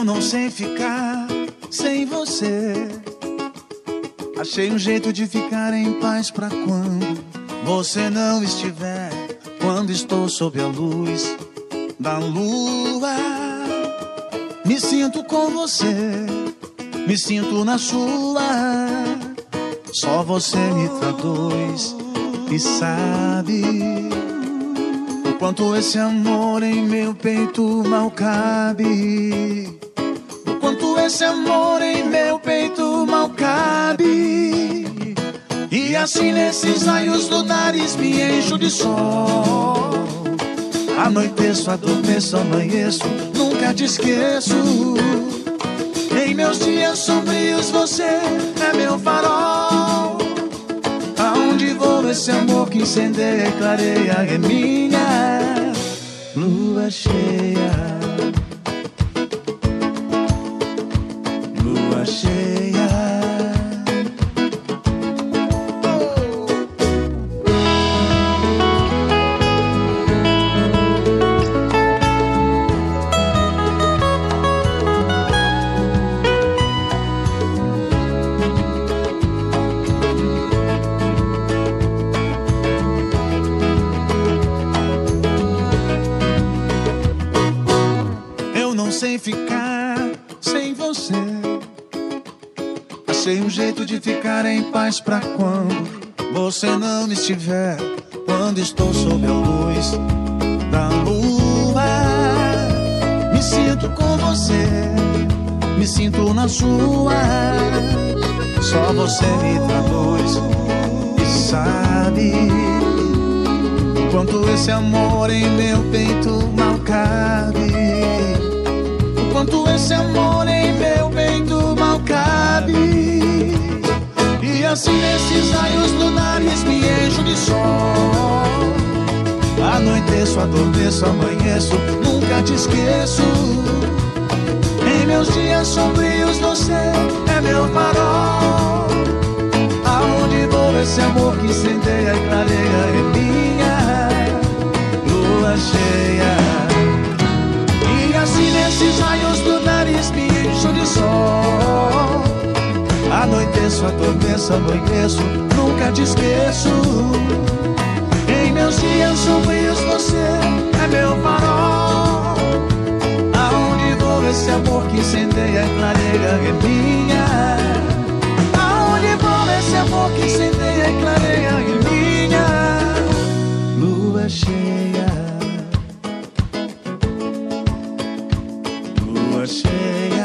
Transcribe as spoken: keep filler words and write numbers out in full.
Eu não sei ficar sem você. Achei um jeito de ficar em paz pra quando você não estiver. Quando estou sob a luz da lua, me sinto com você, me sinto na sua. Só você me traduz e sabe o quanto esse amor em meu peito mal cabe. O quanto esse amor em meu peito mal cabe. E assim nesses raios lunares me encho de sol. Anoiteço, adormeço, amanheço, nunca te esqueço. Em meus dias sombrios você é meu farol. Aonde vou esse amor que incendeia e clareia é minha lua cheia. Lua cheia. Sem ficar sem você. Achei um jeito de ficar em paz pra quando você não estiver. Quando estou sob a luz da lua, me sinto com você, me sinto na sua. Só você me traduz e sabe o quanto esse amor em meu peito mal cabe. Quanto esse amor em meu peito mal cabe. E assim nesses raios lunares me encho de sol. Anoiteço, adormeço, amanheço, nunca te esqueço. Em meus dias sombrios você é meu farol. Aonde vou esse amor que incendeia e clareia é minha lua cheia. E assim nesses raios lunares me encho de sol. Anoiteço, adormeço, amanheço, nunca te esqueço. Em meus dias sombrios você é meu farol. Aonde vou esse amor que incendeia e clareia é minha. Aonde vou esse amor que incendeia e clareia é minha lua cheia. Lua cheia.